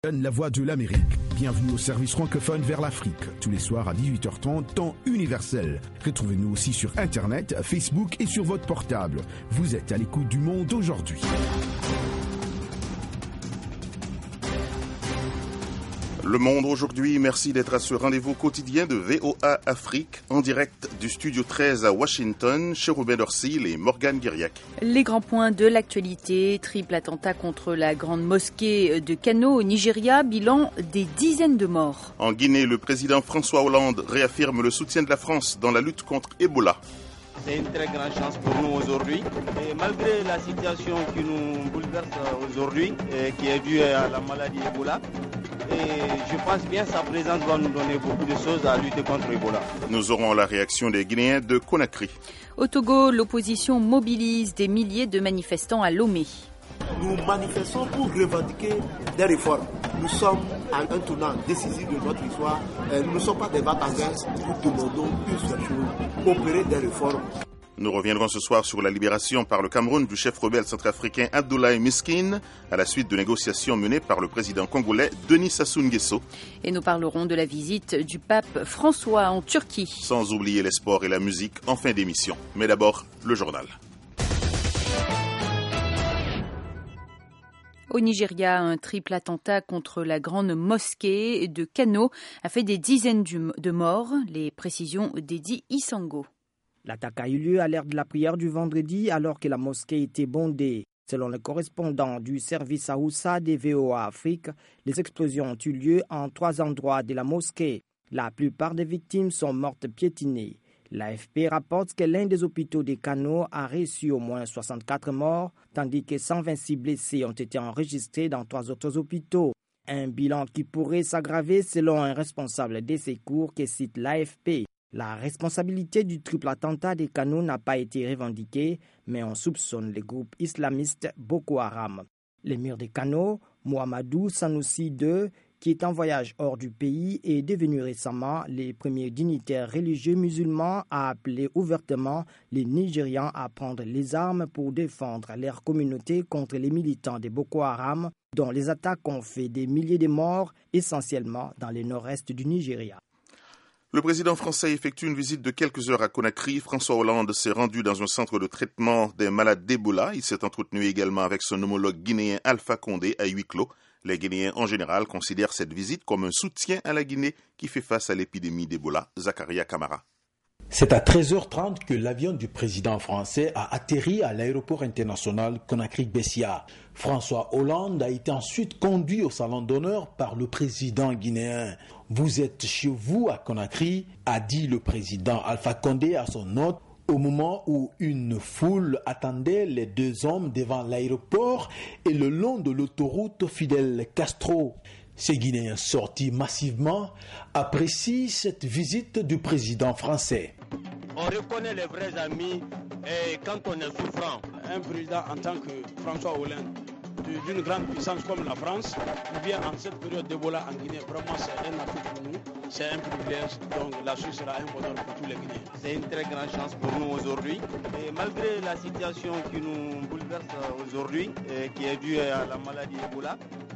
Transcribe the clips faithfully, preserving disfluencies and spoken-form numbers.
La voix de l'Amérique. Bienvenue au service francophone vers l'Afrique. Tous les soirs à dix-huit heures trente, temps universel. Retrouvez-nous aussi sur Internet, Facebook et sur votre portable. Vous êtes à l'écoute du Monde aujourd'hui. Le Monde aujourd'hui, merci d'être à ce rendez-vous quotidien de V O A Afrique, en direct du studio treize à Washington, chez Robin Dorsil et Morgane Guiriac. Les grands points de l'actualité, triple attentat contre la grande mosquée de Kano au Nigeria, bilan des dizaines de morts. En Guinée, le président François Hollande réaffirme le soutien de la France dans la lutte contre Ebola. C'est une très grande chance pour nous aujourd'hui. Et malgré la situation qui nous bouleverse aujourd'hui, et qui est due à la maladie Ebola, et je pense bien que sa présence va nous donner beaucoup de choses à lutter contre Ebola. Nous aurons la réaction des Guinéens de Conakry. Au Togo, l'opposition mobilise des milliers de manifestants à Lomé. Nous manifestons pour revendiquer des réformes. Nous sommes à un tournant décisif de notre histoire. Nous ne sommes pas des va-t-en-guerre, nous demandons une seule chose, opérer des réformes. Nous reviendrons ce soir sur la libération par le Cameroun du chef rebelle centrafricain Abdoulaye Miskin à la suite de négociations menées par le président congolais Denis Sassou Nguesso. Et nous parlerons de la visite du pape François en Turquie. Sans oublier les sports et la musique en fin d'émission. Mais d'abord, le journal. Au Nigeria, un triple attentat contre la grande mosquée de Kano a fait des dizaines de morts. Les précisions d'Edi Isango. L'attaque a eu lieu à l'heure de la prière du vendredi alors que la mosquée était bondée. Selon le correspondant du service Hausa des V O A Afrique, les explosions ont eu lieu en trois endroits de la mosquée. La plupart des victimes sont mortes piétinées. L'A F P rapporte que l'un des hôpitaux de Kano a reçu au moins soixante-quatre morts, tandis que cent vingt-six blessés ont été enregistrés dans trois autres hôpitaux. Un bilan qui pourrait s'aggraver selon un responsable des secours que cite l'A F P. La responsabilité du triple attentat de Kano n'a pas été revendiquée, mais on soupçonne le groupe islamiste Boko Haram. L'émir de Kano, Mohamedou Sanoussi deux, qui est en voyage hors du pays, est devenu récemment le premier dignitaire religieux musulman à appeler ouvertement les Nigérians à prendre les armes pour défendre leur communauté contre les militants de Boko Haram, dont les attaques ont fait des milliers de morts, essentiellement dans le nord-est du Nigeria. Le président français effectue une visite de quelques heures à Conakry. François Hollande s'est rendu dans un centre de traitement des malades d'Ebola. Il s'est entretenu également avec son homologue guinéen Alpha Condé à huis clos. Les Guinéens en général considèrent cette visite comme un soutien à la Guinée qui fait face à l'épidémie d'Ebola. Zakaria Kamara. C'est à treize heures trente que l'avion du président français a atterri à l'aéroport international Conakry-Bessia. François Hollande a été ensuite conduit au salon d'honneur par le président guinéen. « Vous êtes chez vous à Conakry », a dit le président Alpha Condé à son hôte au moment où une foule attendait les deux hommes devant l'aéroport et le long de l'autoroute Fidel Castro. Ces Guinéens sortis massivement apprécient cette visite du président français. On reconnaît les vrais amis et quand on est souffrant. Un président en tant que François Hollande, d'une grande puissance comme la France, ou bien en cette période d'Ebola en Guinée, vraiment c'est un atout pour nous, c'est un privilège, donc la Suisse sera un bonheur pour tous les Guinéens. C'est une très grande chance pour nous aujourd'hui, et malgré la situation qui nous bouleverse aujourd'hui, et qui est due à la maladie Ebola,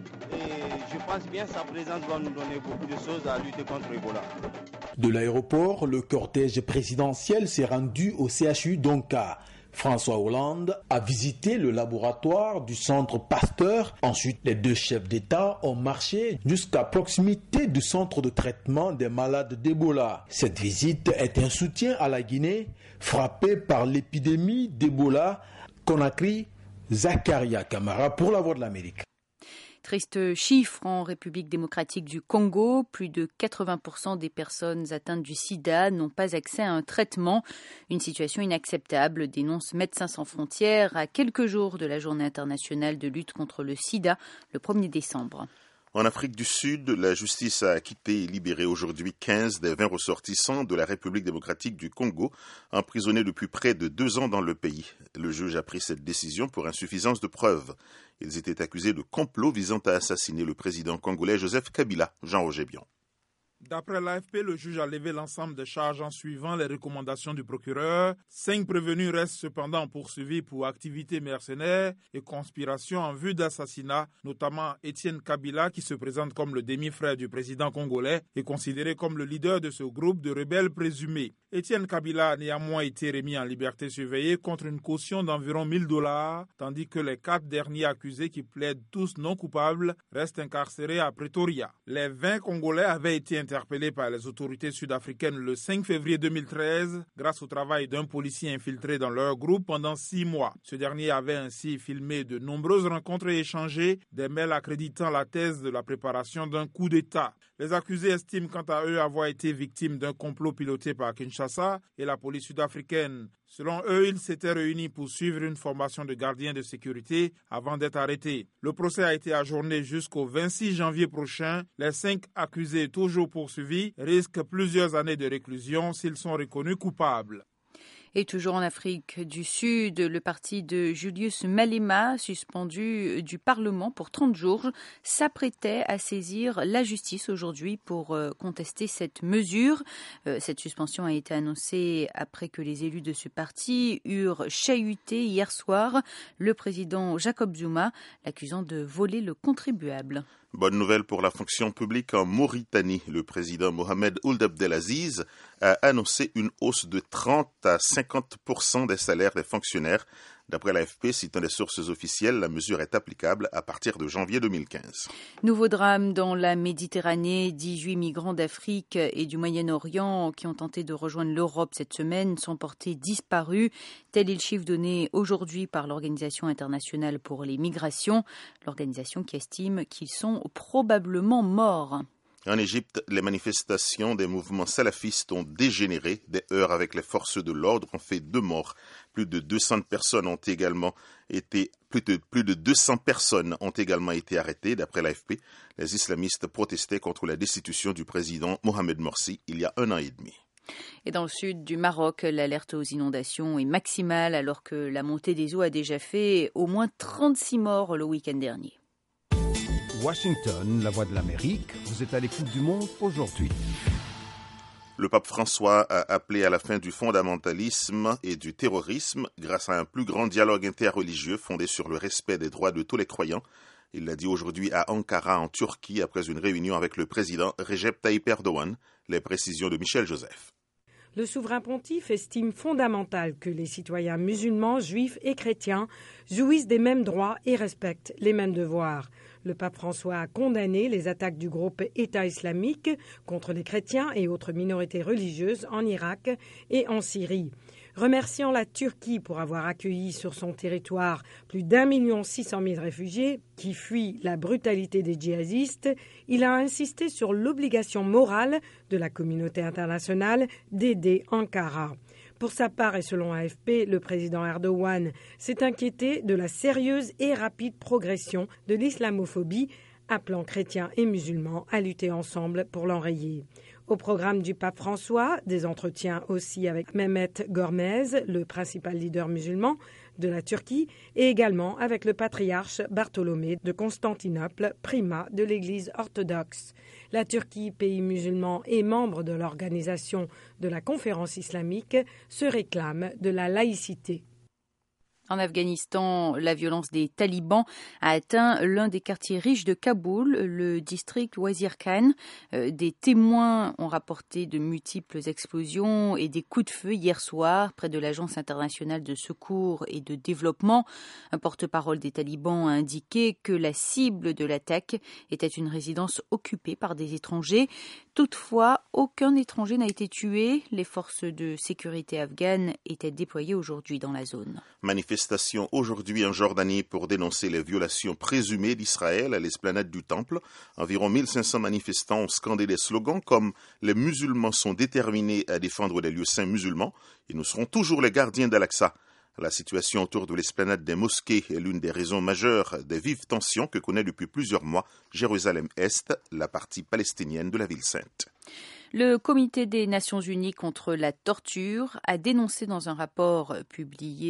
et je pense bien que sa présence va nous donner beaucoup de choses à lutter contre Ebola. De l'aéroport, le cortège présidentiel s'est rendu au C H U Donka. François Hollande a visité le laboratoire du centre Pasteur. Ensuite, les deux chefs d'État ont marché jusqu'à proximité du centre de traitement des malades d'Ebola. Cette visite est un soutien à la Guinée, frappée par l'épidémie d'Ebola. Conakry, Zakaria Kamara pour la Voix de l'Amérique. Triste chiffre en République démocratique du Congo. Plus de quatre-vingts pour cent des personnes atteintes du sida n'ont pas accès à un traitement. Une situation inacceptable, dénonce Médecins sans frontières à quelques jours de la journée internationale de lutte contre le sida, le premier décembre. En Afrique du Sud, la justice a acquitté et libéré aujourd'hui quinze des vingt ressortissants de la République démocratique du Congo, emprisonnés depuis près de deux ans dans le pays. Le juge a pris cette décision pour insuffisance de preuves. Ils étaient accusés de complot visant à assassiner le président congolais Joseph Kabila, Jean-Roger Bion. D'après l'A F P, le juge a levé l'ensemble des charges en suivant les recommandations du procureur. Cinq prévenus restent cependant poursuivis pour activités mercenaires et conspiration en vue d'assassinat, notamment Étienne Kabila, qui se présente comme le demi-frère du président congolais et considéré comme le leader de ce groupe de rebelles présumés. Étienne Kabila a néanmoins été remis en liberté surveillée contre une caution d'environ mille dollars, tandis que les quatre derniers accusés qui plaident tous non coupables restent incarcérés à Pretoria. Les vingt Congolais avaient été interpellés par les autorités sud-africaines le cinq février deux mille treize grâce au travail d'un policier infiltré dans leur groupe pendant six mois. Ce dernier avait ainsi filmé de nombreuses rencontres et échangé des mails accréditant la thèse de la préparation d'un coup d'État. Les accusés estiment quant à eux avoir été victimes d'un complot piloté par Kinshasa et la police sud-africaine. Selon eux, ils s'étaient réunis pour suivre une formation de gardiens de sécurité avant d'être arrêtés. Le procès a été ajourné jusqu'au vingt-six janvier prochain. Les cinq accusés toujours poursuivis risquent plusieurs années de réclusion s'ils sont reconnus coupables. Et toujours en Afrique du Sud, le parti de Julius Malema, suspendu du Parlement pour trente jours, s'apprêtait à saisir la justice aujourd'hui pour contester cette mesure. Cette suspension a été annoncée après que les élus de ce parti eurent chahuté hier soir le président Jacob Zuma, l'accusant de voler le contribuable. Bonne nouvelle pour la fonction publique en Mauritanie. Le président Mohamed Ould Abdelaziz a annoncé une hausse de trente à cinquante pour cent des salaires des fonctionnaires. D'après l'A F P, citant les sources officielles, la mesure est applicable à partir de janvier deux mille quinze. Nouveau drame dans la Méditerranée. dix-huit migrants d'Afrique et du Moyen-Orient qui ont tenté de rejoindre l'Europe cette semaine sont portés disparus. Tel est le chiffre donné aujourd'hui par l'Organisation internationale pour les migrations, l'organisation qui estime qu'ils sont probablement morts. En Égypte, les manifestations des mouvements salafistes ont dégénéré. Des heurts avec les forces de l'ordre ont fait deux morts. Plus de deux cents personnes ont également été, plus de, plus de deux cents personnes ont également été arrêtées, d'après l'A F P. Les islamistes protestaient contre la destitution du président Mohamed Morsi il y a un an et demi. Et dans le sud du Maroc, l'alerte aux inondations est maximale alors que la montée des eaux a déjà fait au moins trente-six morts le week-end dernier. Washington, la voix de l'Amérique, vous êtes à l'écoute du monde aujourd'hui. Le pape François a appelé à la fin du fondamentalisme et du terrorisme grâce à un plus grand dialogue interreligieux fondé sur le respect des droits de tous les croyants. Il l'a dit aujourd'hui à Ankara, en Turquie, après une réunion avec le président Recep Tayyip Erdogan. Les précisions de Michel Joseph. Le souverain pontife estime fondamental que les citoyens musulmans, juifs et chrétiens jouissent des mêmes droits et respectent les mêmes devoirs. Le pape François a condamné les attaques du groupe État islamique contre les chrétiens et autres minorités religieuses en Irak et en Syrie. Remerciant la Turquie pour avoir accueilli sur son territoire plus d'un million six cent mille réfugiés qui fuient la brutalité des djihadistes, il a insisté sur l'obligation morale de la communauté internationale d'aider Ankara. Pour sa part, et selon A F P, le président Erdogan s'est inquiété de la sérieuse et rapide progression de l'islamophobie, appelant chrétiens et musulmans à lutter ensemble pour l'enrayer. Au programme du pape François, des entretiens aussi avec Mehmet Görmez, le principal leader musulman de la Turquie, et également avec le patriarche Bartholomé de Constantinople, primat de l'Église orthodoxe. La Turquie, pays musulman et membre de l'organisation de la conférence islamique, se réclame de la laïcité. En Afghanistan, la violence des talibans a atteint l'un des quartiers riches de Kaboul, le district Wazir Khan. Euh, des témoins ont rapporté de multiples explosions et des coups de feu hier soir près de l'Agence internationale de secours et de développement. Un porte-parole des talibans a indiqué que la cible de l'attaque était une résidence occupée par des étrangers. Toutefois, aucun étranger n'a été tué. Les forces de sécurité afghanes étaient déployées aujourd'hui dans la zone. Manifestation aujourd'hui en Jordanie pour dénoncer les violations présumées d'Israël à l'esplanade du Temple. Environ mille cinq cents manifestants ont scandé des slogans comme « Les musulmans sont déterminés à défendre les lieux saints musulmans et nous serons toujours les gardiens d'Al-Aqsa ». La situation autour de l'esplanade des mosquées est l'une des raisons majeures des vives tensions que connaît depuis plusieurs mois Jérusalem-Est, la partie palestinienne de la ville sainte. Le Comité des Nations Unies contre la torture a dénoncé dans un rapport publié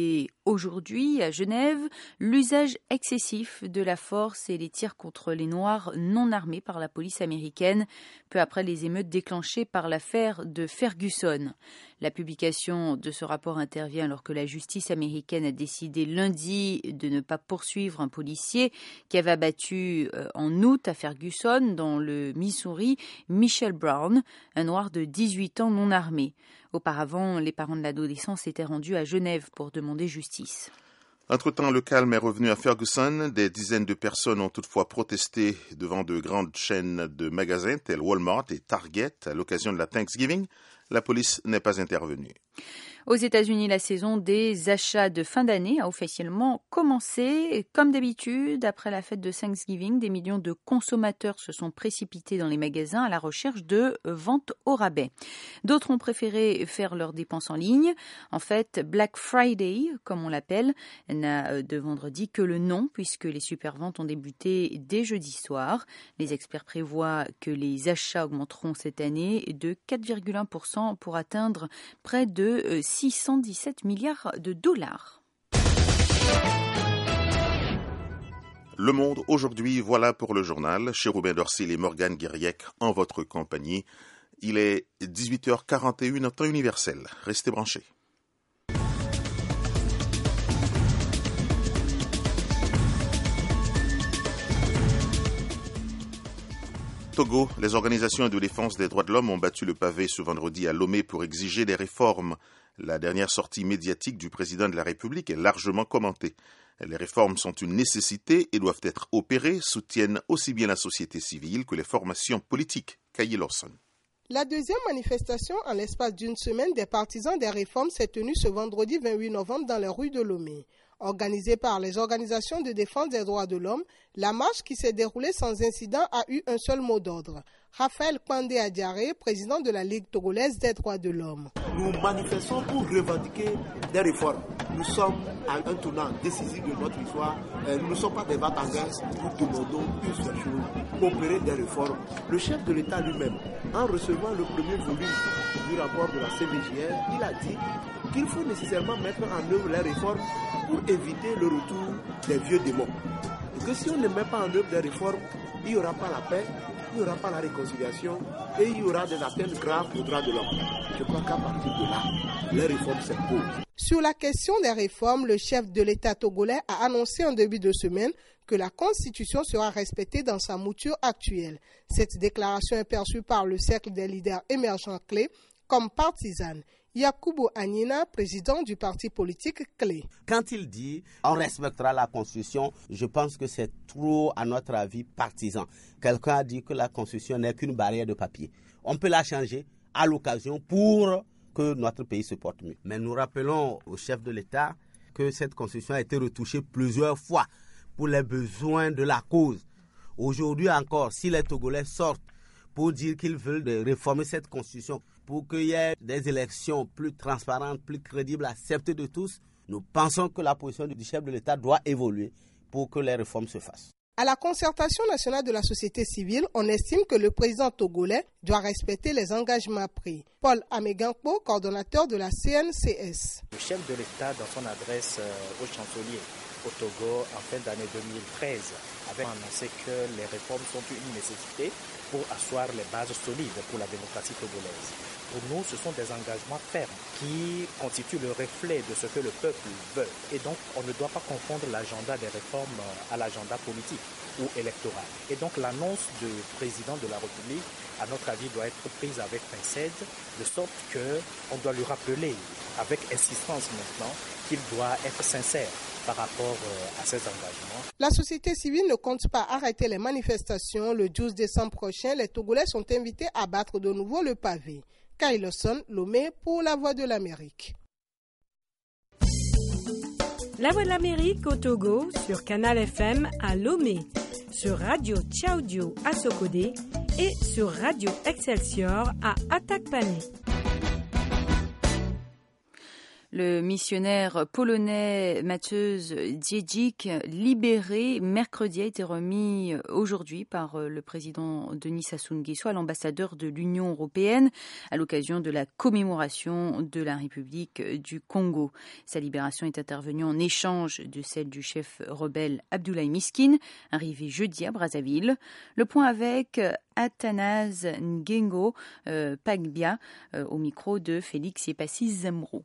aujourd'hui à Genève l'usage excessif de la force et les tirs contre les Noirs non armés par la police américaine, peu après les émeutes déclenchées par l'affaire de Ferguson. La publication de ce rapport intervient alors que la justice américaine a décidé lundi de ne pas poursuivre un policier qui avait abattu en août à Ferguson, dans le Missouri, Michelle Brown, un Noir de dix-huit ans non armé. Auparavant, les parents de l'adolescent s'étaient rendus à Genève pour demander justice. Entre-temps, le calme est revenu à Ferguson. Des dizaines de personnes ont toutefois protesté devant de grandes chaînes de magasins tels Walmart et Target à l'occasion de la Thanksgiving. La police n'est pas intervenue. Aux États-Unis, la saison des achats de fin d'année a officiellement commencé. Comme d'habitude, après la fête de Thanksgiving, des millions de consommateurs se sont précipités dans les magasins à la recherche de ventes au rabais. D'autres ont préféré faire leurs dépenses en ligne. En fait, Black Friday, comme on l'appelle, n'a de vendredi que le nom, puisque les superventes ont débuté dès jeudi soir. Les experts prévoient que les achats augmenteront cette année de quatre virgule un pour cent pour atteindre près de six cent dix-sept milliards de dollars. Le Monde aujourd'hui, voilà pour le journal. Chez Robin Dorsil et Morgane Guiriec en votre compagnie. Il est dix-huit heures quarante et une en temps universel. Restez branchés. Togo, les organisations de défense des droits de l'homme ont battu le pavé ce vendredi à Lomé pour exiger des réformes. La dernière sortie médiatique du président de la République est largement commentée. Les réformes sont une nécessité et doivent être opérées, soutiennent aussi bien la société civile que les formations politiques. Kaye Lawson. La deuxième manifestation en l'espace d'une semaine des partisans des réformes s'est tenue ce vendredi vingt-huit novembre dans les rues de Lomé. Organisée par les organisations de défense des droits de l'homme, la marche qui s'est déroulée sans incident a eu un seul mot d'ordre. Raphaël Pandé Adiaré, président de la Ligue togolaise des droits de l'homme. Nous manifestons pour revendiquer des réformes. Nous sommes à un tournant décisif de notre histoire. Nous ne sommes pas des va-t-en-guerre. Nous demandons une seule chose, opérer des réformes. Le chef de l'État lui-même, en recevant le premier volume du rapport de la C V J R, il a dit qu'il faut nécessairement mettre en œuvre les réformes pour éviter le retour des vieux démons. Et que si on ne met pas en œuvre des réformes, il n'y aura pas la paix, il n'y aura pas la réconciliation et il y aura des atteintes graves aux droits de l'homme. Je crois qu'à partir de là, les réformes s'imposent. Sur la question des réformes, le chef de l'État togolais a annoncé en début de semaine que la Constitution sera respectée dans sa mouture actuelle. Cette déclaration est perçue par le cercle des leaders émergents clés comme partisane. Yakubu Anina, président du parti politique Clé. Quand il dit on respectera la Constitution, je pense que c'est trop, à notre avis, partisan. Quelqu'un a dit que la Constitution n'est qu'une barrière de papier. On peut la changer à l'occasion pour que notre pays se porte mieux. Mais nous rappelons au chef de l'État que cette Constitution a été retouchée plusieurs fois pour les besoins de la cause. Aujourd'hui encore, si les Togolais sortent pour dire qu'ils veulent réformer cette Constitution, pour qu'il y ait des élections plus transparentes, plus crédibles, acceptées de tous, nous pensons que la position du chef de l'État doit évoluer pour que les réformes se fassent. À la concertation nationale de la société civile, on estime que le président togolais doit respecter les engagements pris. Paul Amegankpo, coordonnateur de la C N C S. Le chef de l'État, dans son adresse au chancelier au Togo en fin d'année deux mille treize, avait annoncé que les réformes sont une nécessité pour asseoir les bases solides pour la démocratie togolaise. Pour nous, ce sont des engagements fermes qui constituent le reflet de ce que le peuple veut. Et donc, on ne doit pas confondre l'agenda des réformes à l'agenda politique ou électoral. Et donc, l'annonce du président de la République, à notre avis, doit être prise avec pincette, de sorte qu'on doit lui rappeler avec insistance maintenant qu'il doit être sincère par rapport à ces engagements. La société civile ne compte pas arrêter les manifestations. Le douze décembre prochain, les Togolais sont invités à battre de nouveau le pavé. Kaye Lawson, Lomé pour La Voix de l'Amérique. La Voix de l'Amérique au Togo sur Canal F M à Lomé, sur Radio Tchaoudio à Sokodé et sur Radio Excelsior à Atakpané. Le missionnaire polonais Mateusz Dziedzik, libéré mercredi, a été remis aujourd'hui par le président Denis Sassou Nguesso à l'ambassadeur de l'Union européenne à l'occasion de la commémoration de la République du Congo. Sa libération est intervenue en échange de celle du chef rebelle Abdoulaye Miskine, arrivé jeudi à Brazzaville. Le point avec Athanase Ngengo euh, Pagbia euh, au micro de Félix Yepassi Zemro.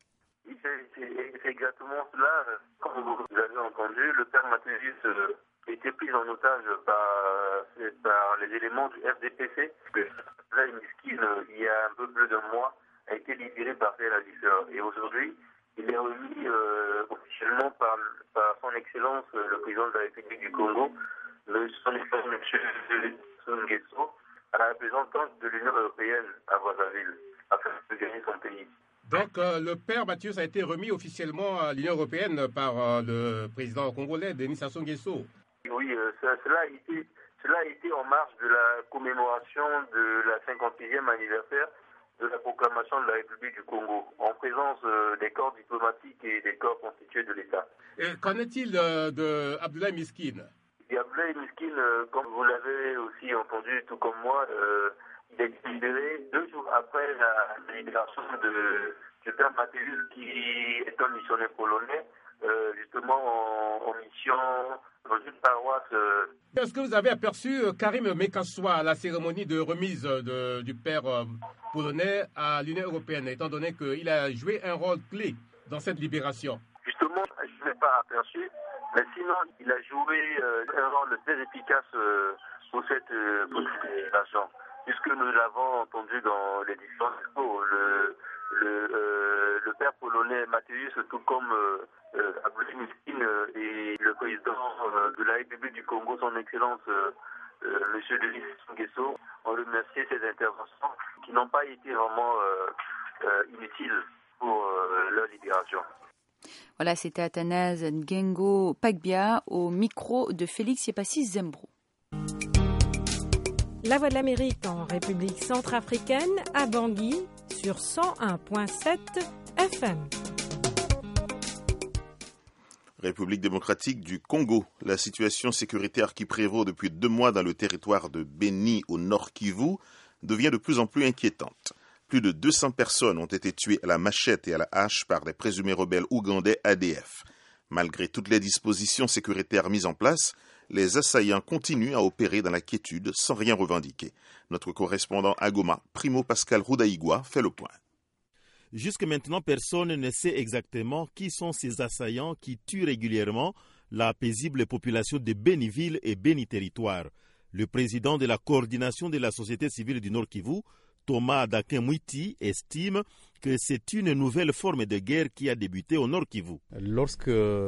C'est exactement cela. Comme vous avez entendu, le père Mathéus euh, a été pris en otage par, par les éléments du F D P C. Là, Miskine, il y a un peu plus d'un mois, a été libéré par ses ravisseurs. Et aujourd'hui, il est remis euh, officiellement par, par son Excellence, le président de la République du Congo, le, son Excellence M. Sassou Nguesso, à la représentante de l'Union européenne à Brazzaville, afin de gagner son pays. Donc, euh, le père Mathéus a été remis officiellement à l'Union européenne par euh, le président congolais, Denis Sassou Nguesso. Oui, euh, ça, cela, a été, cela a été en marge de la commémoration de la cinquante-sixième anniversaire de la proclamation de la République du Congo, en présence euh, des corps diplomatiques et des corps constitués de l'État. Et qu'en est-il euh, de Abdoulaye Miskine? Et Abdoulaye Miskine, euh, comme vous l'avez aussi entendu, tout comme moi, euh, il a été libéré deux jours après la libération de, du père Mathéus, qui est un missionnaire polonais, euh, justement en, en mission dans une paroisse. Euh... Est-ce que vous avez aperçu euh, Karim Mekassoua à la cérémonie de remise de, du père euh, polonais à l'Union européenne, étant donné qu'il a joué un rôle clé dans cette libération? Justement, je ne l'ai pas aperçu, mais sinon, il a joué euh, un rôle très efficace euh, pour cette, euh, pour cette libération. Puisque nous l'avons entendu dans les différents discours, le, le, euh, le père polonais Mathéus, tout comme euh, euh, Abdoulaye Miskine euh, et le président euh, de la République du Congo, son Excellence euh, euh, M. Denis Sassou Nguesso, ont remercié ces interventions qui n'ont pas été vraiment euh, euh, inutiles pour euh, leur libération. Voilà, c'était Athanase Ngengo Pagbia au micro de Félix Yepassi Zembrou. La Voix de l'Amérique en République centrafricaine, à Bangui, sur cent un virgule sept F M. République démocratique du Congo. La situation sécuritaire qui prévaut depuis deux mois dans le territoire de Beni au nord Kivu devient de plus en plus inquiétante. Plus de deux cents personnes ont été tuées à la machette et à la hache par des présumés rebelles ougandais A D F. Malgré toutes les dispositions sécuritaires mises en place, les assaillants continuent à opérer dans la quiétude sans rien revendiquer. Notre correspondant à Goma, Primo Pascal Roudaïgua, fait le point. Jusque maintenant, personne ne sait exactement qui sont ces assaillants qui tuent régulièrement la paisible population de Beniville et Béni-Territoire. Le président de la coordination de la société civile du Nord Kivu, Thomas Dakemwiti, estime que c'est une nouvelle forme de guerre qui a débuté au Nord Kivu. Lorsque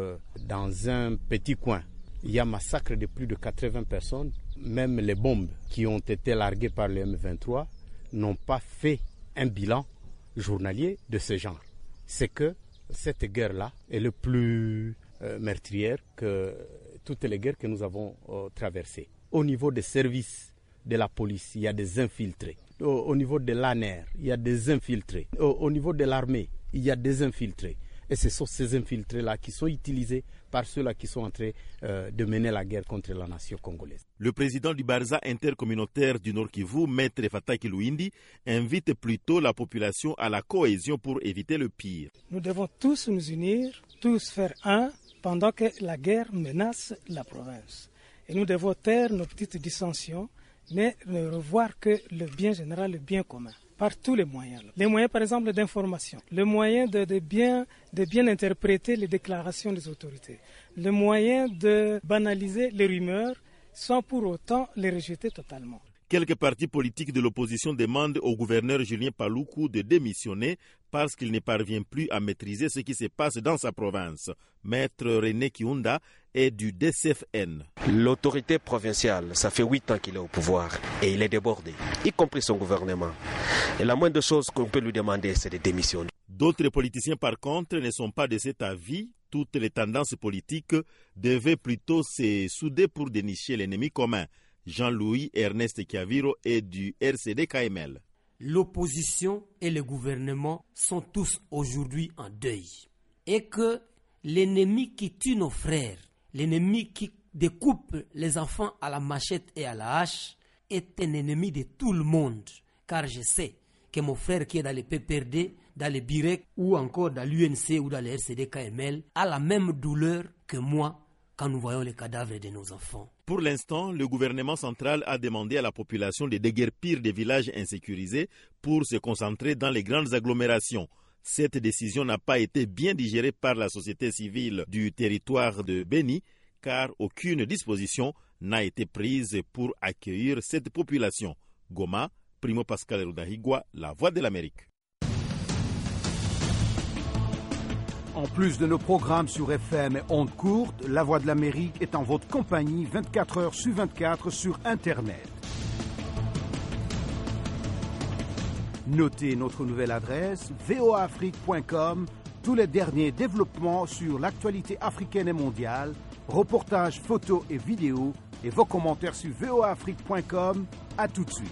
dans un petit coin, il y a massacre de plus de quatre-vingts personnes, même les bombes qui ont été larguées par le M vingt-trois n'ont pas fait un bilan journalier de ce genre. C'est que cette guerre-là est le plus euh, meurtrière que toutes les guerres que nous avons euh, traversées. Au niveau des services de la police, il y a des infiltrés. Au, au niveau de l'A N R, il y a des infiltrés. Au, au niveau de l'armée, il y a des infiltrés. Et ce sont ces infiltrés-là qui sont utilisés par ceux-là qui sont en train euh, de mener la guerre contre la nation congolaise. Le président du Barza intercommunautaire du Nord Kivu, Maître Fataki Louindi, invite plutôt la population à la cohésion pour éviter le pire. Nous devons tous nous unir, tous faire un, pendant que la guerre menace la province. Et nous devons taire nos petites dissensions, mais ne revoir que le bien général, le bien commun, par tous les moyens. Les moyens, par exemple, d'information, le moyen de, de, bien, de bien interpréter les déclarations des autorités, le moyen de banaliser les rumeurs sans pour autant les rejeter totalement. Quelques partis politiques de l'opposition demandent au gouverneur Julien Paluku de démissionner parce qu'il ne parvient plus à maîtriser ce qui se passe dans sa province. Maître René Kiunda est du D C F N. L'autorité provinciale, ça fait huit ans qu'il est au pouvoir et il est débordé, y compris son gouvernement. Et la moindre chose qu'on peut lui demander, c'est de démissionner. D'autres politiciens, par contre, ne sont pas de cet avis. Toutes les tendances politiques devaient plutôt se souder pour dénicher l'ennemi commun. Jean-Louis Ernest Kiaviro est du R C D K M L. l'opposition et le gouvernement sont tous aujourd'hui en deuil. Et que l'ennemi qui tue nos frères, l'ennemi qui découpe les enfants à la machette et à la hache, est un ennemi de tout le monde. Car je sais que mon frère qui est dans le P P R D, dans le B I R E C ou encore dans l'U N C ou dans le R C D K M L, a la même douleur que moi quand nous voyons les cadavres de nos enfants. Pour l'instant, le gouvernement central a demandé à la population de déguerpir des villages insécurisés pour se concentrer dans les grandes agglomérations. Cette décision n'a pas été bien digérée par la société civile du territoire de Beni, car aucune disposition n'a été prise pour accueillir cette population. Goma, Primo Pascal Rudahigwa, La Voix de l'Amérique. En plus de nos programmes sur F M et ondes courtes, La Voix de l'Amérique est en votre compagnie vingt-quatre heures sur vingt-quatre sur Internet. Notez notre nouvelle adresse v o a afrique point com, tous les derniers développements sur l'actualité africaine et mondiale, reportages, photos et vidéos, et vos commentaires sur v o a afrique point com. À tout de suite.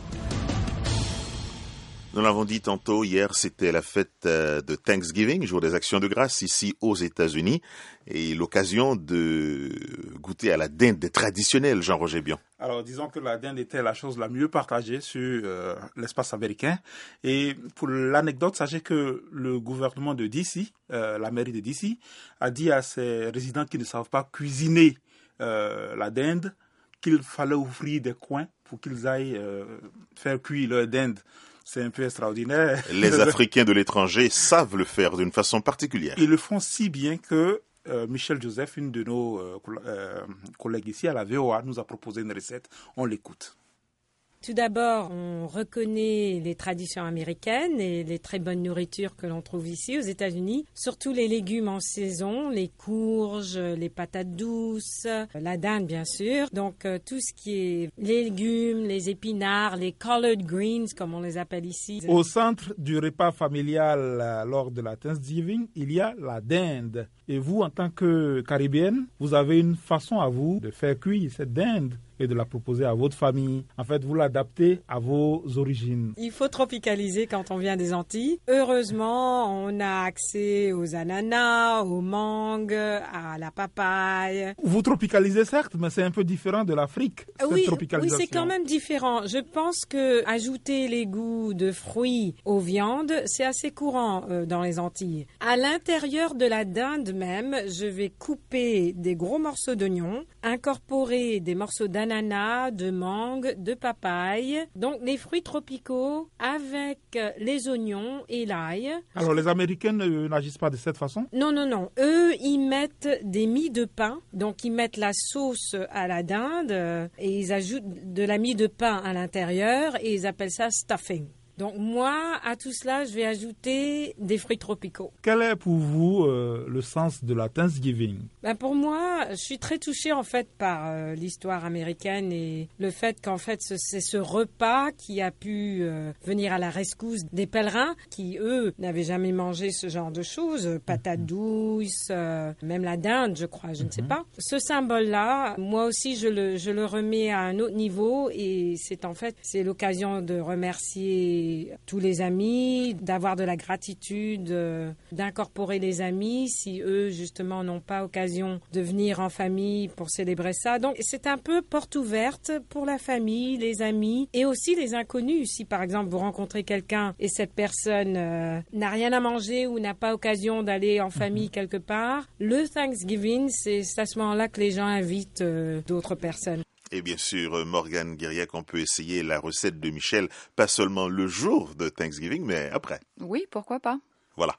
Nous l'avons dit tantôt, hier c'était la fête de Thanksgiving, jour des actions de grâce ici aux États-Unis, et l'occasion de goûter à la dinde traditionnelle, Jean-Roger Bion. Alors disons que la dinde était la chose la mieux partagée sur euh, l'espace américain. Et pour l'anecdote, sachez que le gouvernement de D C, euh, la mairie de D C, a dit à ses résidents qui ne savent pas cuisiner euh, la dinde qu'il fallait ouvrir des coins pour qu'ils aillent euh, faire cuire leur dinde. C'est un peu extraordinaire. Les Africains de l'étranger savent le faire d'une façon particulière. Ils le font si bien que euh, Michel Joseph, une de nos euh, euh, collègues ici à la V O A, nous a proposé une recette. On l'écoute. Tout d'abord, on reconnaît les traditions américaines et les très bonnes nourritures que l'on trouve ici aux États-Unis, surtout les légumes en saison, les courges, les patates douces, la dinde bien sûr. Donc euh, tout ce qui est les légumes, les épinards, les collard greens comme on les appelle ici. Au centre du repas familial euh, lors de la Thanksgiving, il y a la dinde. Et vous, en tant que Caribéenne, vous avez une façon à vous de faire cuire cette dinde et de la proposer à votre famille. En fait, vous l'adaptez à vos origines. Il faut tropicaliser quand on vient des Antilles. Heureusement, on a accès aux ananas, aux mangues, à la papaye. Vous tropicalisez certes, mais c'est un peu différent de l'Afrique, cette oui, tropicalisation. Oui, c'est quand même différent. Je pense que ajouter les goûts de fruits aux viandes, c'est assez courant euh, dans les Antilles. À l'intérieur de la dinde même, je vais couper des gros morceaux d'oignons, incorporer des morceaux d'ananas, de mangue, de papaye. Donc les fruits tropicaux avec les oignons et l'ail. Alors les Américains euh, n'agissent pas de cette façon? Non, non, non. Eux, ils mettent des mie de pain. Donc ils mettent la sauce à la dinde euh, et ils ajoutent de la mie de pain à l'intérieur et ils appellent ça stuffing. Donc moi, à tout cela, je vais ajouter des fruits tropicaux. Quel est pour vous euh, le sens de la Thanksgiving? Ben pour moi, je suis très touchée en fait par euh, l'histoire américaine et le fait qu'en fait ce, c'est ce repas qui a pu euh, venir à la rescousse des pèlerins qui, eux, n'avaient jamais mangé ce genre de choses, patates douces, euh, même la dinde, je crois, je mm-hmm. ne sais pas. Ce symbole-là, moi aussi, je le, je le remets à un autre niveau et c'est en fait, c'est l'occasion de remercier tous les amis, d'avoir de la gratitude, euh, d'incorporer les amis si eux justement n'ont pas occasion de venir en famille pour célébrer ça. Donc c'est un peu porte ouverte pour la famille, les amis et aussi les inconnus. Si par exemple vous rencontrez quelqu'un et cette personne euh, n'a rien à manger ou n'a pas occasion d'aller en famille quelque part, le Thanksgiving, c'est à ce moment-là que les gens invitent euh, d'autres personnes. Et bien sûr, Morgane Guiriac, on peut essayer la recette de Michel, pas seulement le jour de Thanksgiving, mais après. Oui, pourquoi pas. Voilà.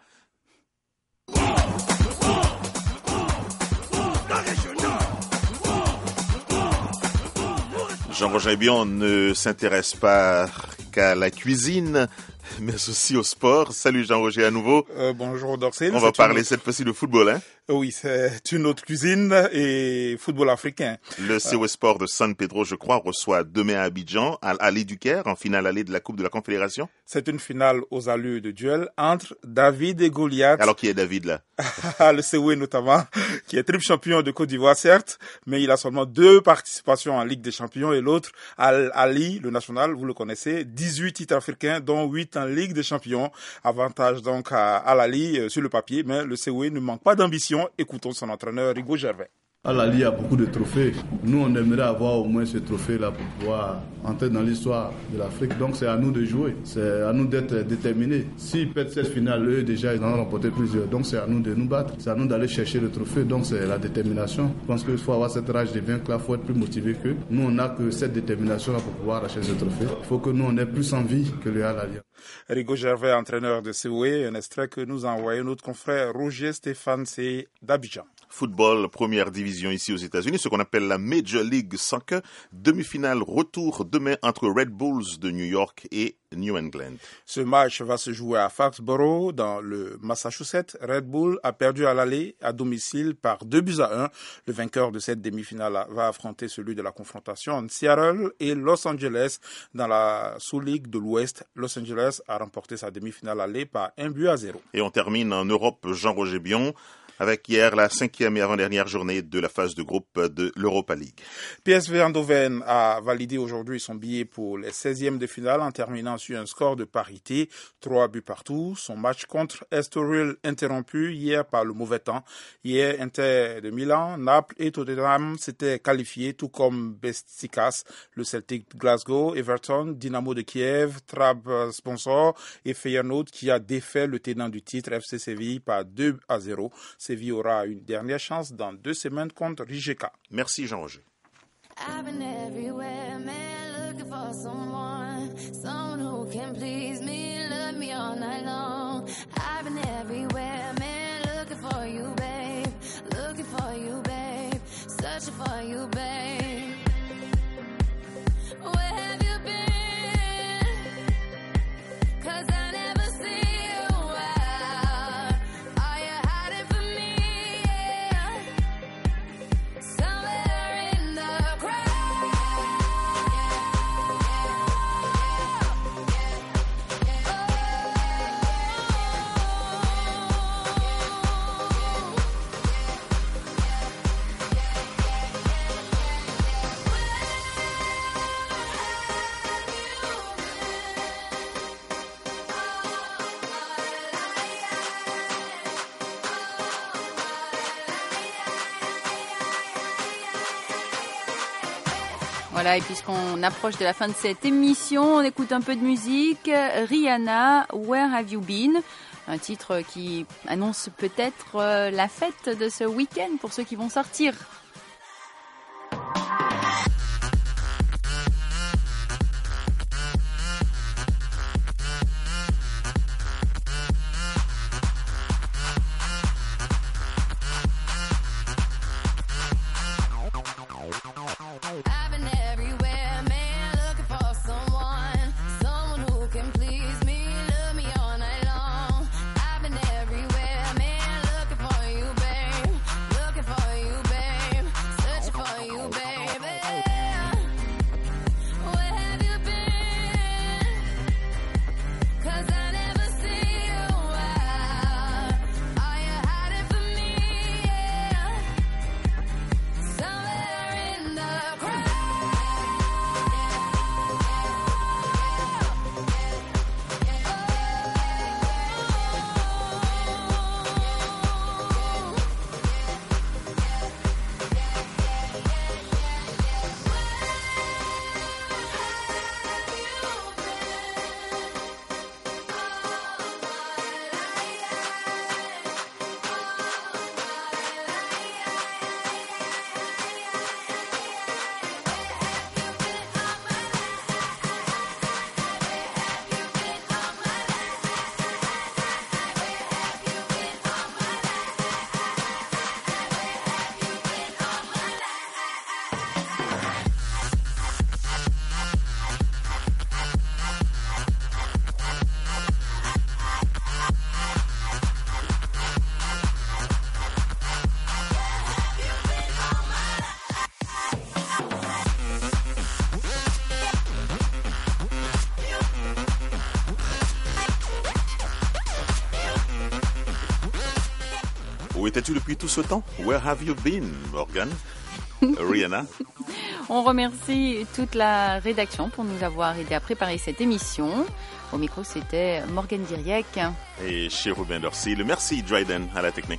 Jean-Roger Bion ne s'intéresse pas qu'à la cuisine, mais aussi au sport. Salut Jean-Roger à nouveau. Euh, bonjour Doxel. On va parler une... cette fois-ci de football, hein? Oui, c'est une autre cuisine et football africain. Le C O Sport de San Pedro, je crois, reçoit demain à Abidjan, à l'Allée du Caire, en finale allée de la Coupe de la Confédération. C'est une finale aux allures de duel entre David et Goliath. Alors qui est David là? Le C O E notamment, qui est triple champion de Côte d'Ivoire certes, mais il a seulement deux participations en Ligue des Champions et l'autre, Al Ali, le national, vous le connaissez, dix-huit titres africains dont huit en Ligue des Champions. Avantage donc à Al Ali euh, sur le papier, mais le C O E ne manque pas d'ambition. Écoutons son entraîneur Rigo Gervais. Al Ali a beaucoup de trophées. Nous, on aimerait avoir au moins ce trophée-là pour pouvoir entrer dans l'histoire de l'Afrique. Donc, c'est à nous de jouer. C'est à nous d'être déterminés. S'ils perdent cette finale, eux, déjà, ils en ont remporté plusieurs. Donc, c'est à nous de nous battre. C'est à nous d'aller chercher le trophée. Donc, c'est la détermination. Je pense qu'il faut avoir cette rage de vaincre là. Il faut être plus motivé qu'eux. Nous, on n'a que cette détermination-là pour pouvoir acheter ce trophée. Il faut que nous, on ait plus envie que le Al Ali. Rigo Gervais, entraîneur de C O E, un extrait que nous a envoyé notre confrère Roger Stéphane, c'est d'Abidjan. Football, première division ici aux États-Unis, ce qu'on appelle la Major League Soccer. Demi-finale retour demain entre Red Bulls de New York et New England. Ce match va se jouer à Foxborough, dans le Massachusetts. Red Bull a perdu à l'aller à domicile par deux buts à un. Le vainqueur de cette demi-finale va affronter celui de la confrontation entre Seattle et Los Angeles dans la sous-ligue de l'Ouest. Los Angeles a remporté sa demi-finale aller par un but à zéro. Et on termine en Europe, Jean-Roger Bion, avec hier la cinquième et avant-dernière journée de la phase de groupe de l'Europa League. P S V Eindhoven a validé aujourd'hui son billet pour les seizièmes de finale en terminant sur un score de parité, trois buts partout. Son match contre Estoril interrompu hier par le mauvais temps. Hier, Inter de Milan, Naples et Tottenham s'étaient qualifiés, tout comme Besiktas, le Celtic Glasgow, Everton, Dynamo de Kiev, Trabzonspor et Feyenoord qui a défait le tenant du titre F C Séville par deux à zéro. Séville aura une dernière chance dans deux semaines contre Rijeka. Merci Jean-Roger. I've been everywhere, man, looking for someone, someone who can please me, love me all night long. I've been everywhere, man, looking for you, babe, looking for you, babe, searching for you, babe. Where have you been? 'Cause I never see you out. Are you hiding from me? Yeah. Somewhere in the crowd. Voilà, et puisqu'on approche de la fin de cette émission, on écoute un peu de musique. Rihanna, Where Have You Been? Un titre qui annonce peut-être la fête de ce week-end pour ceux qui vont sortir. I've been everywhere, man, looking for someone, someone who can please me, love me all night long. I've been everywhere, man, looking for you, babe, looking for you, babe, searching for you, baby. Où étais-tu depuis tout ce temps? Where have you been, Morgan? Rihanna. On remercie toute la rédaction pour nous avoir aidé à préparer cette émission. Au micro, c'était Morgan Diriec. Et chez Ruben Dorcy. Le merci, Dryden, à la technique.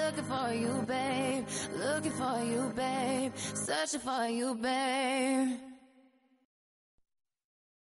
Looking for you, babe. Searching for you, babe.